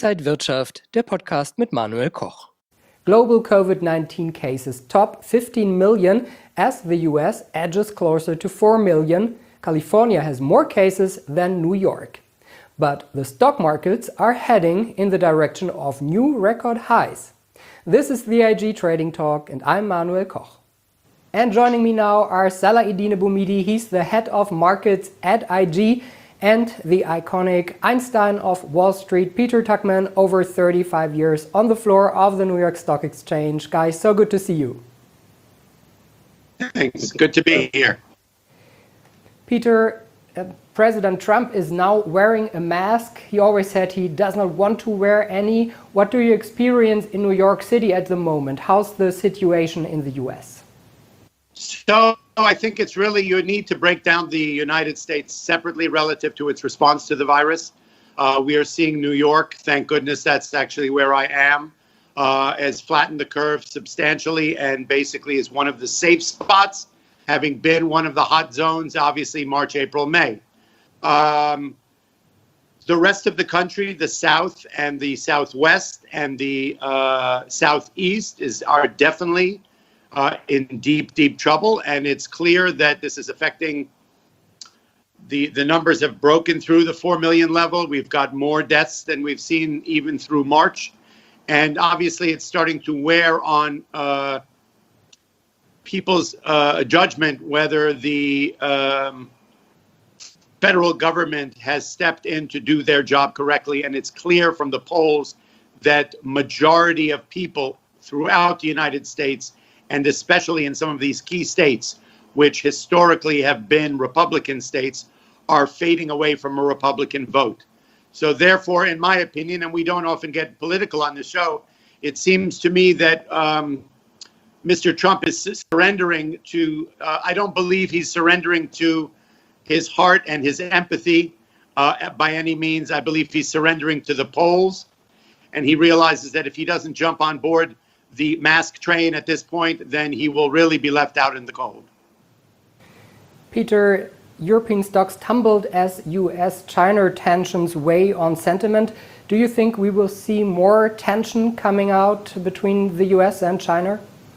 Inside Wirtschaft, der Podcast mit Manuel Koch. Global COVID-19 cases top 15 million as the US edges closer to 4 million. California has more cases than New York. But the stock markets are heading in the direction of new record highs. This is the IG Trading Talk and I'm Manuel Koch. And joining me now are Salah-Eddine Bouhmidi, he's the head of markets at IG, and the iconic Einstein of Wall Street, Peter Tuchman, over 35 years on the floor of the New York Stock Exchange. Guys, so good to see you. Thanks. Good to be here. Peter, President Trump is now wearing a mask. He always said he does not want to wear any. What do you experience in New York City at the moment? How's the situation in the US? So I think it's really, you need to break down the United States separately relative to its response to the virus. We are seeing New York, thank goodness that's actually where I am, has flattened the curve substantially and basically is one of the safe spots, having been one of the hot zones, obviously March, April, May. The rest of the country, the South and the Southwest and the Southeast are definitely in deep trouble, and it's clear that this is affecting the numbers have broken through the 4 million level. We've got more deaths than we've seen even through March, and obviously it's starting to wear on people's judgment whether the federal government has stepped in to do their job correctly. And it's clear from the polls that majority of people throughout the United States, and especially in some of these key states, which historically have been Republican states, are fading away from a Republican vote. So therefore, in my opinion, and we don't often get political on the show, it seems to me that Mr. Trump is surrendering to, I don't believe he's surrendering to his heart and his empathy by any means. I believe he's surrendering to the polls, and he realizes that if he doesn't jump on board the mask train at this point, then he will really be left out in the cold. Peter, European stocks tumbled as US-China tensions weigh on sentiment. Do you think we will see more tension coming out between the US and China?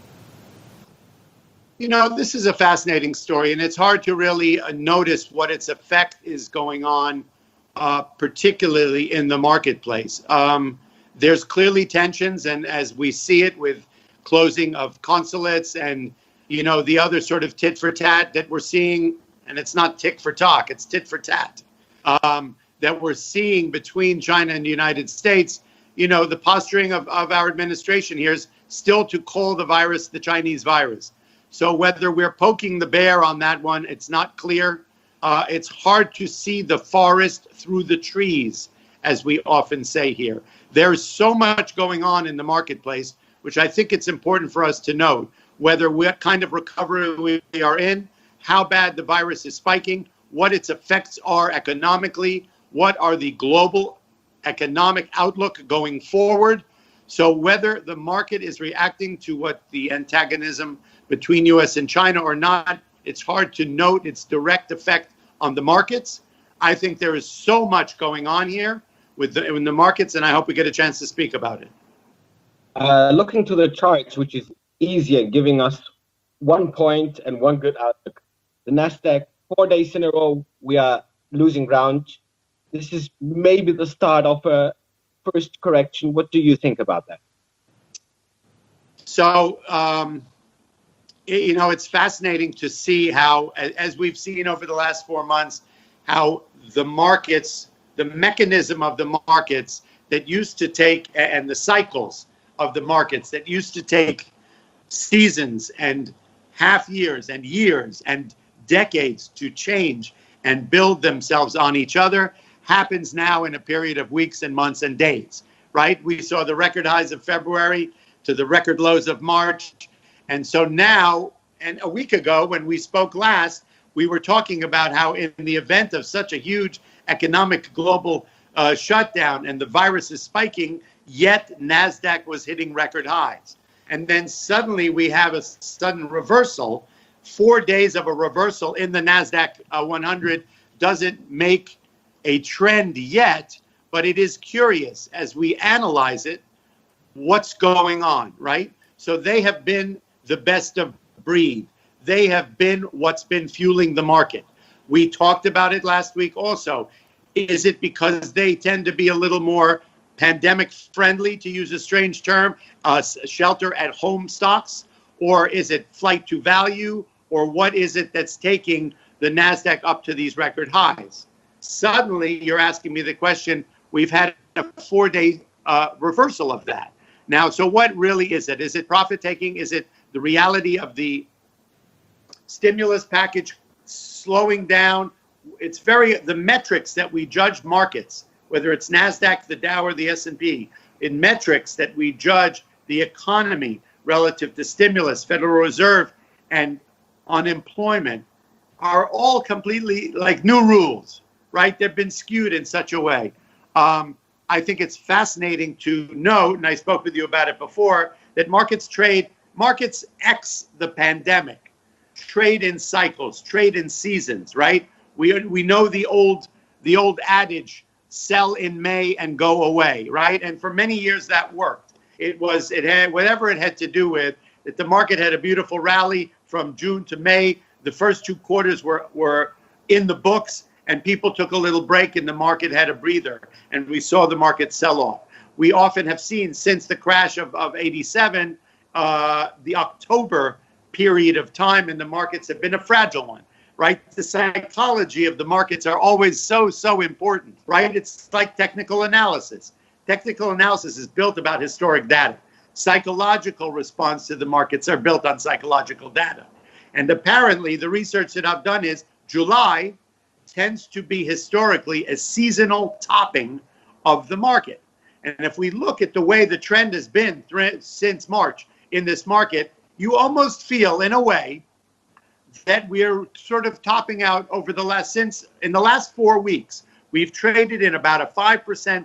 You know, this is a fascinating story, and it's hard to really notice what its effect is going on, particularly in the marketplace. There's clearly tensions, and as we see it with closing of consulates and, you know, the other sort of tit for tat that we're seeing, and it's not tick for talk, it's tit for tat, that we're seeing between China and the United States. You know, the posturing of our administration here is still to call the virus the Chinese virus. So whether we're poking the bear on that one, it's not clear. It's hard to see the forest through the trees, as we often say here. There's so much going on in the marketplace, which I think it's important for us to note, whether what kind of recovery we are in, how bad the virus is spiking, what its effects are economically, what are the global economic outlook going forward. So whether the market is reacting to what the antagonism between US and China or not, it's hard to note its direct effect on the markets. I think there is so much going on here in the markets, and I hope we get a chance to speak about it. Looking to the charts, which is easier, giving us 1 point and one good outlook. The Nasdaq, 4 days in a row, we are losing ground. This is maybe the start of a first correction. What do you think about that? So, you know, it's fascinating to see how, as we've seen over the last 4 months, how the markets, the mechanism of the markets that used to take, and the cycles of the markets that used to take seasons and half years and decades to change and build themselves on each other, happens now in a period of weeks and months and days, right? We saw the record highs of February to the record lows of March. And so now, and a week ago when we spoke last, we were talking about how in the event of such a huge economic global shutdown and the virus is spiking, yet NASDAQ was hitting record highs. And then suddenly we have a sudden reversal. 4 days of a reversal in the NASDAQ 100 doesn't make a trend yet, but it is curious as we analyze it, what's going on, right? So they have been the best of breed. They have been what's been fueling the market. We talked about it last week also. Is it because they tend to be a little more pandemic friendly, to use a strange term, shelter at home stocks? Or is it flight to value? Or what is it that's taking the NASDAQ up to these record highs? Suddenly, you're asking me the question, we've had a 4-day reversal of that. Now, so what really is it? Is it profit taking? Is it the reality of the stimulus package slowing down? It's the metrics that we judge markets, whether it's NASDAQ, the Dow, or the S&P, in metrics that we judge the economy relative to stimulus, Federal Reserve, and unemployment, are all completely like new rules, right? They've been skewed in such a way. I think it's fascinating to note, and I spoke with you about it before, that markets X the pandemic, trade in cycles, trade in seasons, right? We know the old adage, sell in May and go away, right? And for many years that worked. It had whatever it had to do with that. The market had a beautiful rally from June to May. The first 2 quarters were in the books, and people took a little break and the market had a breather, and we saw the market sell off. We often have seen since the crash of 87, the October period of time in the markets have been a fragile one, right? The psychology of the markets are always so important, right? It's like technical analysis. Technical analysis is built about historic data. Psychological response to the markets are built on psychological data. And apparently the research that I've done is July tends to be historically a seasonal topping of the market. And if we look at the way the trend has been since March in this market, you almost feel in a way that we're sort of topping out over in the last 4 weeks. We've traded in about a 5%,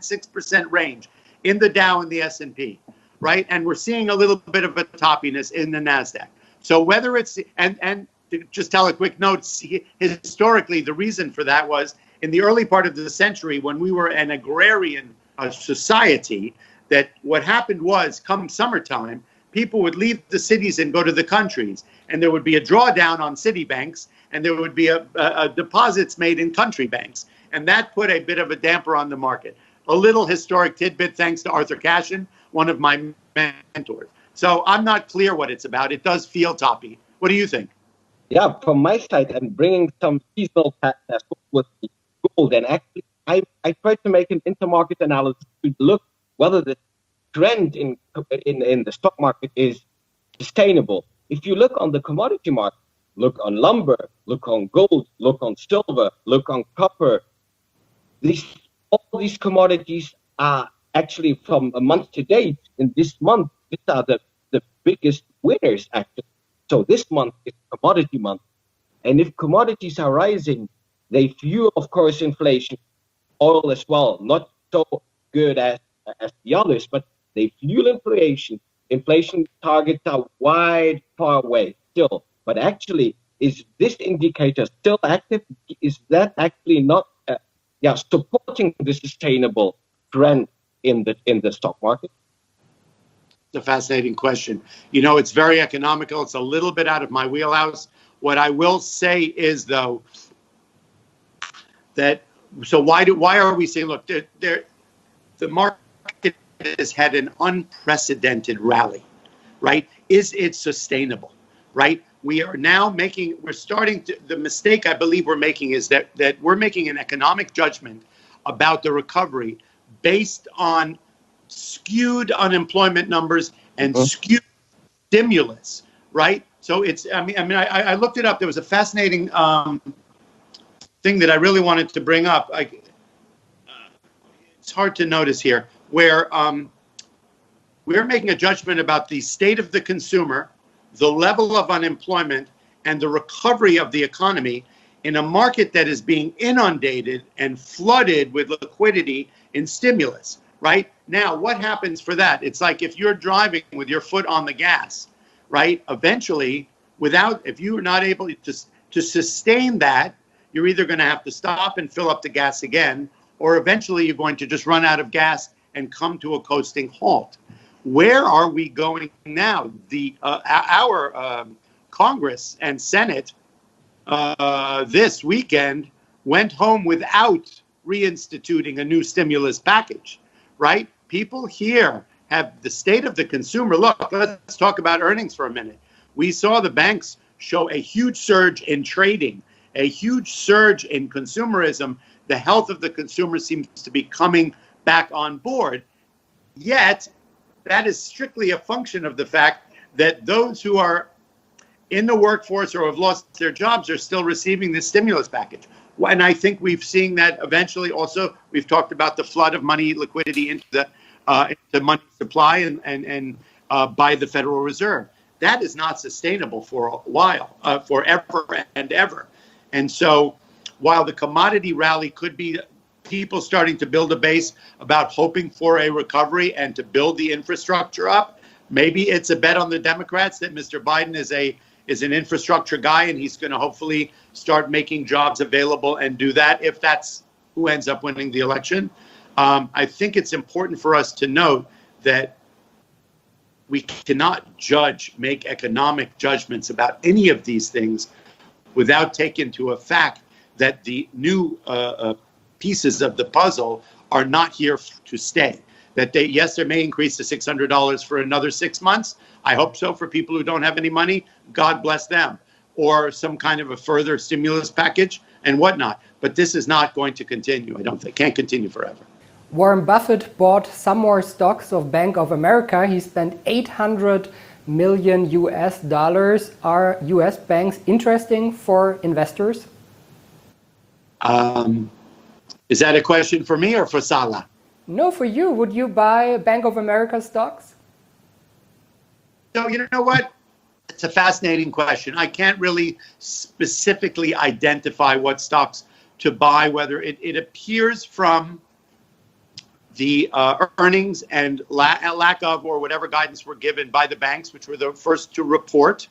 6% range in the Dow and the S&P, right? And we're seeing a little bit of a toppiness in the NASDAQ. So whether it's, and to just tell a quick note, historically, the reason for that was in the early part of the century when we were an agrarian society, that what happened was come summertime, people would leave the cities and go to the countries, and there would be a drawdown on city banks, and there would be a deposits made in country banks. And that put a bit of a damper on the market. A little historic tidbit, thanks to Arthur Cashin, one of my mentors. So I'm not clear what it's about. It does feel toppy. What do you think? Yeah, from my side, I'm bringing some seasonal patterns with gold. And actually, I tried to make an intermarket analysis to look whether the trend in the stock market is sustainable. If you look on the commodity market, look on lumber, look on gold, look on silver, look on copper, all these commodities are actually from a month to date. In this month, these are the biggest winners, actually. So this month is commodity month. And if commodities are rising, they fuel, of course, inflation. Oil as well, not so good as the others, but they fuel inflation. Inflation targets are far away still. But actually, is this indicator still active? Is that actually not supporting the sustainable trend in the stock market? It's a fascinating question. You know, it's very economical. It's a little bit out of my wheelhouse. What I will say is, though, that why are we saying, look, the market has had an unprecedented rally, right? Is it sustainable, right? We are now the mistake I believe we're making is that we're making an economic judgment about the recovery based on skewed unemployment numbers and skewed stimulus, right? So I looked it up. There was a fascinating thing that I really wanted to bring up. It's hard to notice here, where we're making a judgment about the state of the consumer, the level of unemployment, and the recovery of the economy in a market that is being inundated and flooded with liquidity in stimulus, right? Now, what happens for that? It's like if you're driving with your foot on the gas, right? Eventually, if you are not able to sustain that, you're either going to have to stop and fill up the gas again, or eventually you're going to just run out of gas and come to a coasting halt. Where are we going now? Our Congress and Senate this weekend went home without reinstituting a new stimulus package, right? People here have the state of the consumer. Look, let's talk about earnings for a minute. We saw the banks show a huge surge in trading, a huge surge in consumerism. The health of the consumer seems to be coming back on board. Yet, that is strictly a function of the fact that those who are in the workforce or have lost their jobs are still receiving this stimulus package. And I think we've seen that eventually also. We've talked about the flood of money liquidity into the money supply and by the Federal Reserve. That is not sustainable for a while, forever and ever. And so while the commodity rally could be people starting to build a base about hoping for a recovery and to build the infrastructure up, maybe it's a bet on the Democrats that Mr. Biden is an infrastructure guy and he's going to hopefully start making jobs available and do that if that's who ends up winning the election. I think it's important for us to note that we cannot make economic judgments about any of these things without taking into effect that the new pieces of the puzzle are not here to stay. That there may increase to $600 for another 6 months. I hope so for people who don't have any money. God bless them. Or some kind of a further stimulus package and whatnot. But this is not going to continue. I don't think. Can't continue forever. Warren Buffett bought some more stocks of Bank of America. He spent 800 million US dollars. Are US banks interesting for investors? Is that a question for me or for Salah? No, for you. Would you buy Bank of America stocks? So, you know what? It's a fascinating question. I can't really specifically identify what stocks to buy, whether it appears from the earnings and lack of or whatever guidance were given by the banks, which were the first to report,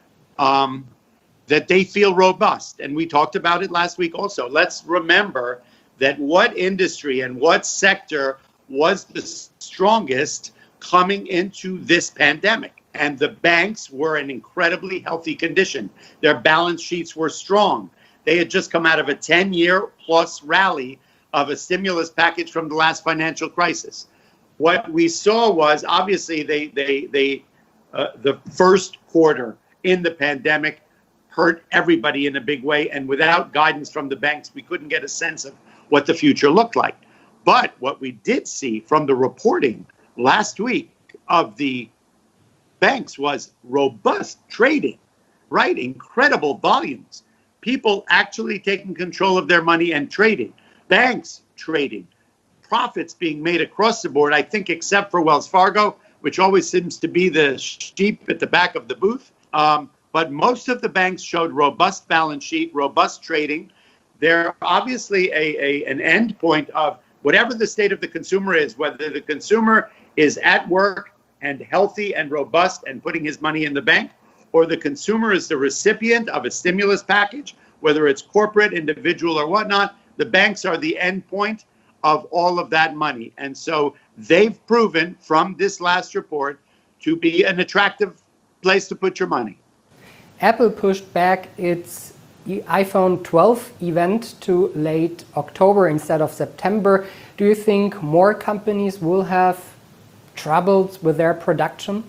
that they feel robust. And we talked about it last week also. Let's remember that what industry and what sector was the strongest coming into this pandemic. And the banks were in incredibly healthy condition. Their balance sheets were strong. They had just come out of a 10-year plus rally of a stimulus package from the last financial crisis. What we saw was obviously the first quarter in the pandemic hurt everybody in a big way. And without guidance from the banks, we couldn't get a sense of what the future looked like. But what we did see from the reporting last week of the banks was robust trading, right? Incredible volumes. People actually taking control of their money and trading. Banks trading. Profits being made across the board, I think, except for Wells Fargo, which always seems to be the sheep at the back of the booth. But most of the banks showed robust balance sheet, robust trading. They're obviously an end point of whatever the state of the consumer is, whether the consumer is at work and healthy and robust and putting his money in the bank, or the consumer is the recipient of a stimulus package, whether it's corporate, individual, or whatnot, the banks are the end point of all of that money. And so they've proven from this last report to be an attractive place to put your money. Apple pushed back its iPhone 12 event to late October instead of September. Do you think more companies will have troubles with their production?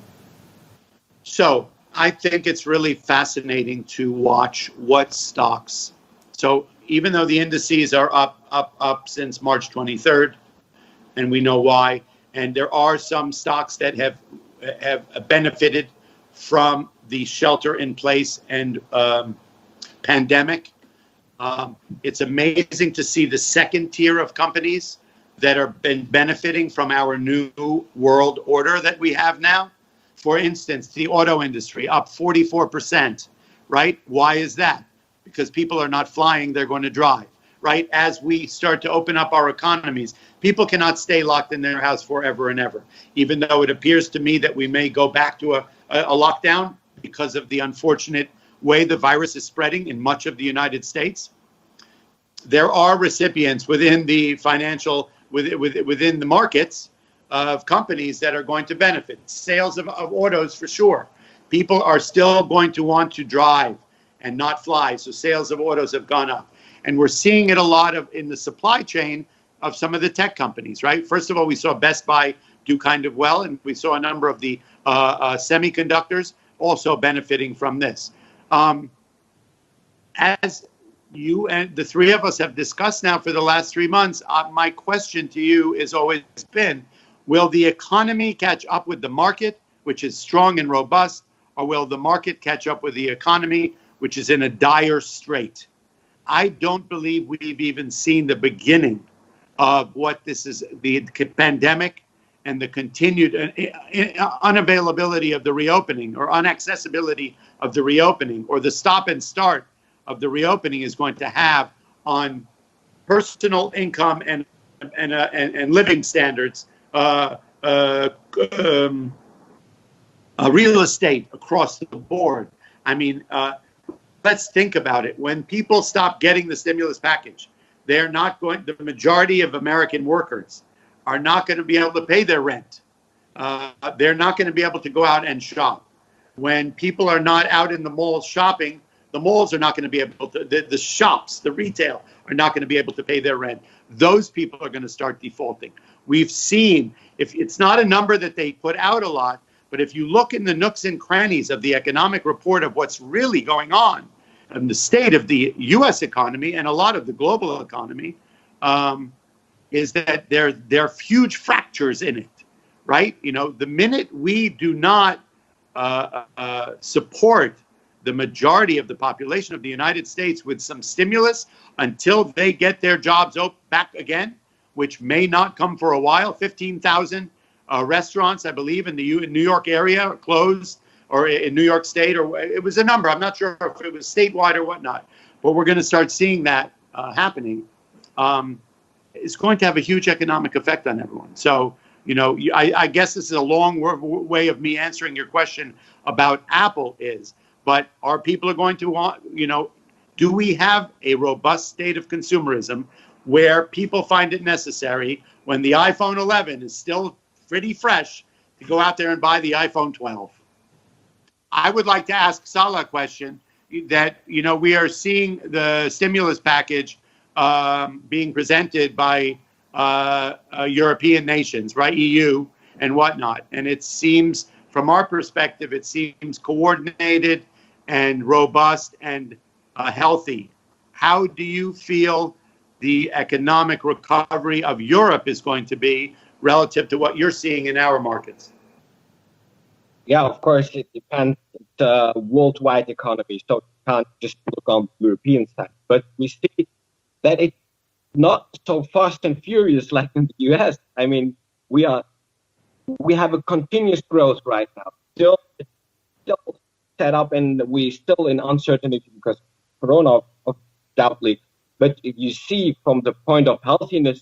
So I think it's really fascinating to watch what stocks. So even though the indices are up since March 23rd, and we know why, and there are some stocks that have benefited from the shelter in place and pandemic. It's amazing to see the second tier of companies that are been benefiting from our new world order that we have now. For instance, the auto industry up 44%, right? Why is that? Because people are not flying, they're going to drive, right? As we start to open up our economies, people cannot stay locked in their house forever and ever, even though it appears to me that we may go back to a lockdown because of the unfortunate way the virus is spreading in much of the United States. there are recipients within the financial, within the markets of companies that are going to benefit. Sales of autos for sure. People are still going to want to drive and not fly. So sales of autos have gone up. And we're seeing it a lot of in the supply chain of some of the tech companies, right? First of all, we saw Best Buy do kind of well, and we saw a number of the semiconductors also benefiting from this. As you and the three of us have discussed now for the last 3 months, my question to you has always been, will the economy catch up with the market, which is strong and robust, or will the market catch up with the economy, which is in a dire strait? I don't believe we've even seen the beginning of what this is, the pandemic and the continued unavailability of the reopening, or unaccessibility of the reopening, or the stop and start of the reopening is going to have on personal income and living standards, real estate across the board. I mean, let's think about it. When people stop getting the stimulus package, they're not going, the majority of American workers are not going to be able to pay their rent. They're not going to be able to go out and shop. When people are not out in the malls shopping, the malls are not going to be able to, the shops, the retail are not going to be able to pay their rent. Those people are going to start defaulting. We've seen, if it's not a number that they put out a lot, but if you look in the nooks and crannies of the economic report of what's really going on and the state of the U.S. economy and a lot of the global economy, is that there are huge fractures in it, right? You know, the minute we do not support the majority of the population of the United States with some stimulus until they get their jobs back again, which may not come for a while. 15,000 restaurants, I believe, in the New York area are closed, or in New York State, or it was a number. I'm not sure if it was statewide or whatnot, but we're going to start seeing that happening. It's going to have a huge economic effect on everyone. So, you know, I guess this is a long way of me answering your question about Apple but are people going to want, you know, do we have a robust state of consumerism where people find it necessary when the iPhone 11 is still pretty fresh to go out there and buy the iPhone 12? I would like to ask Salah a question that, you know, we are seeing the stimulus package being presented by European nations, right? EU and whatnot. And it seems, from our perspective, it seems coordinated and robust and healthy. How do you feel the economic recovery of Europe is going to be relative to what you're seeing in our markets? Yeah, of course, it depends. It's a worldwide economy, so you can't just look on the European side. But we see that it's not so fast and furious like in the US. I mean, we have a continuous growth right now. Still set up, and we're still in uncertainty because Corona, undoubtedly. But if you see from the point of healthiness,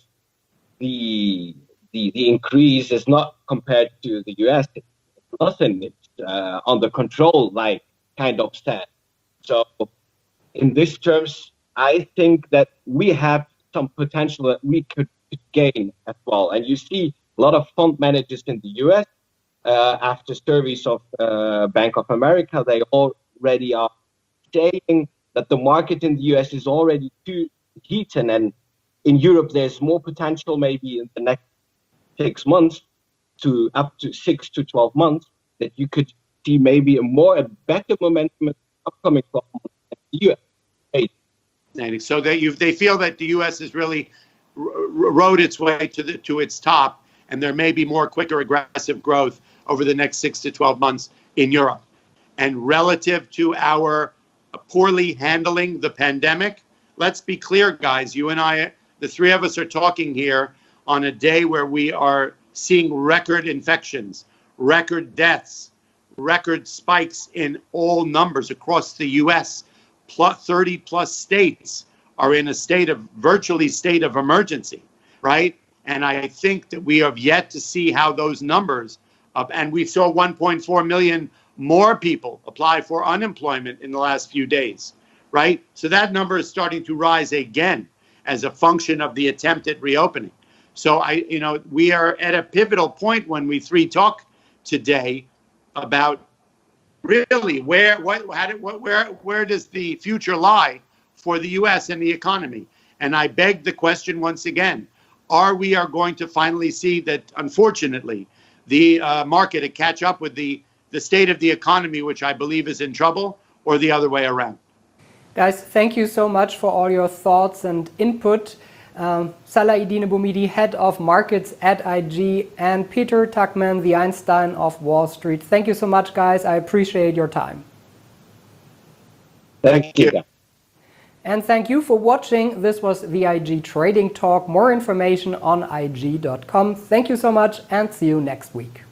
the increase is not compared to the US. It's nothing. It's under control, like kind of said. So in these terms, I think that we have some potential that we could gain as well. And you see a lot of fund managers in the US, after surveys of Bank of America, they already are saying that the market in the US is already too heated, and in Europe there's more potential maybe in the next 6 months to up to 6 to 12 months that you could see maybe a better momentum in the upcoming 12 months in the US. So they feel that the U.S. has really rode its way to its top, and there may be more quicker, aggressive growth over the next 6 to 12 months in Europe. And relative to our poorly handling the pandemic, let's be clear, guys. You and I, the three of us, are talking here on a day where we are seeing record infections, record deaths, record spikes in all numbers across the U.S. 30 plus states are in a virtually state of emergency, right? And I think that we have yet to see how those numbers, and we saw 1.4 million more people apply for unemployment in the last few days, right? So that number is starting to rise again. as a function of the attempted reopening. So we are at a pivotal point when we three talk today about really where does the future lie for the U.S. and the economy? And I beg the question once again: we are going to finally see that, unfortunately, the market to catch up with the state of the economy, which I believe is in trouble, or the other way around? Guys, thank you so much for all your thoughts and input. Salah-Eddine Bouhmidi, Head of Markets at IG, and Peter Tuchman, the Einstein of Wall Street. Thank you so much, guys. I appreciate your time. Thank you. And thank you for watching. This was the IG Trading Talk. More information on IG.com. Thank you so much and see you next week.